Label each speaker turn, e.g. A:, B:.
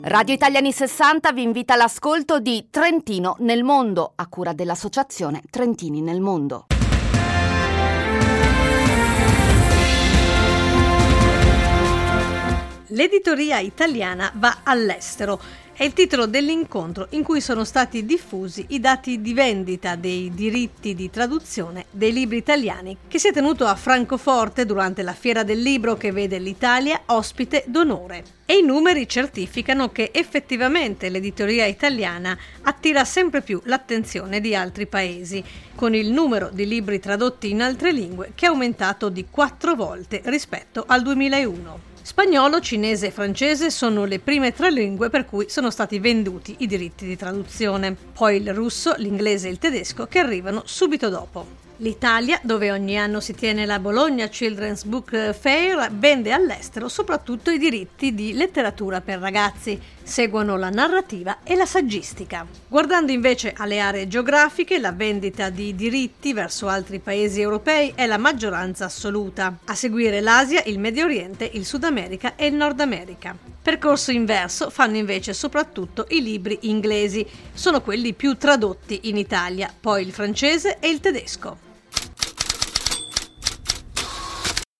A: Radio Italiani 60 vi invita all'ascolto di Trentino nel mondo, a cura dell'associazione Trentini nel mondo.
B: L'editoria italiana va all'estero. È il titolo dell'incontro in cui sono stati diffusi i dati di vendita dei diritti di traduzione dei libri italiani, che si è tenuto a Francoforte durante la Fiera del Libro, che vede l'Italia ospite d'onore. E i numeri certificano che effettivamente l'editoria italiana attira sempre più l'attenzione di altri paesi, con il numero di libri tradotti in altre lingue che è aumentato di 4 volte rispetto al 2001. Spagnolo, cinese e francese sono le prime 3 lingue per cui sono stati venduti i diritti di traduzione. Poi il russo, l'inglese e il tedesco, che arrivano subito dopo. L'Italia, dove ogni anno si tiene la Bologna Children's Book Fair, vende all'estero soprattutto i diritti di letteratura per ragazzi. Seguono la narrativa e la saggistica. Guardando invece alle aree geografiche, la vendita di diritti verso altri paesi europei è la maggioranza assoluta. A seguire l'Asia, il Medio Oriente, il Sud America e il Nord America. Percorso inverso fanno invece soprattutto i libri inglesi. Sono quelli più tradotti in Italia, poi il francese e il tedesco.